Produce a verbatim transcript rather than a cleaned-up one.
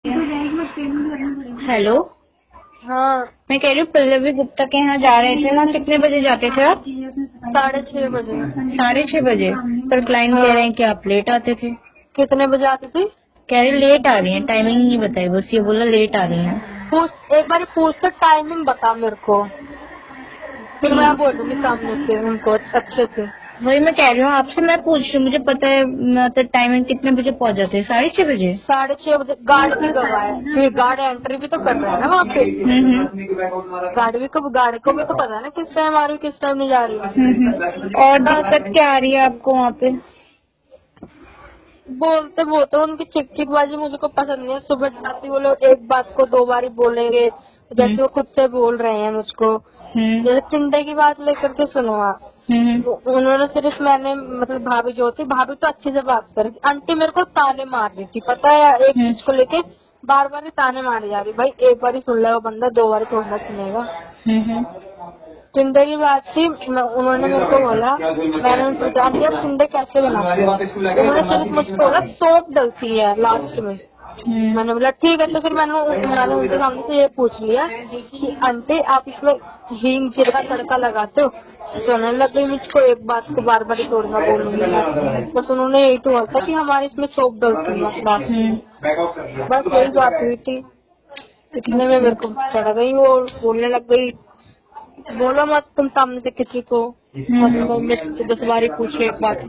Hello. हाँ, मैं कह रही हूँ पल्लवी गुप्ता के यहाँ जा रहे थे ना, कितने बजे जाते थे आप? साढ़े छह बजे। साढ़े छह बजे। पर क्लाइंट कह हाँ, रहे हैं कि आप लेट आते थे। कितने बजे आती थी? कह रहे लेट आ रही हैं, टाइमिंग नहीं बताई, बस ये बोला लेट आ रही हैं। पूछ एक बार पूछ कर टाइमिंग बता मेरे को, फिर मैं बोलूंगी सामने से उनको अच्छे से। वही मैं कह रही हूँ आपसे, मैं पूछ रही हूँ, मुझे पता है मतलब टाइमिंग कितने बजे पहुँच जाते हैं? साढ़े छह बजे। साढ़े छह बजे गार्ड भी गवा है, क्योंकि गार्ड एंट्री भी तो कर रहा है ना वहाँ पे। हम्म, हम्म। गाड़ी भी को गाड़ी को भी तो पता है ना किस टाइम आ रही हूँ किस टाइम नहीं जा रही हूँ। हम्म, हम्म। और दिक्कत क्या आ रही है आपको वहाँ पे? बोलते बोलते उनकी चिक चिकबाजी मुझको पसंद नहीं है। सुबह जाती वो लोग एक बात को दो बार ही बोलेंगे, हम्म, जैसे वो खुद से बोल रहे हैं मुझको। हम्म, जैसे चिंता की बात लेकर के सुनो आप, हम्म, वो- उन्होंने सिर्फ मैंने मतलब भाभी जो थी, भाभी तो अच्छे से बात कर रही थी, आंटी मेरे को ताने मार रही थी, पता है एक हम्म, चीज को लेके बार बार ही ताने मारे जा रही। भाई एक बार ही सुन ले वो बंदा, दो बार थोड़ा ना सुनेगा। हम्म, चिंता की बात थी, मैं- उन्होंने मेरे को बोला, मैंने उनसे पूछा आंटी आप चिंता कैसे बनाते हो? उन्होंने सिर्फ मुझको बोला सौंप डलती है लास्ट में। हम्म, मैंने बोला ठीक है, तो फिर मैंने मैंने उनके सामने से ये पूछ लिया कि आंटी आप इसमें हींग जीरे का तड़का लगाते हो? सुनने लग गई मुझको, एक बात को बार बार तोड़ना बोलूंगी मैं। बस उन्होंने यही तो बोला था कि हमारे इसमें सोप डलती है लास्ट में। बस यही बात हुई थी। इतने में मेरे को चढ़ गई वो, बोलने लग गई बोलो मत तुम सामने से किसी को। और मैं मेरे से दस बार ही पूछे एक बात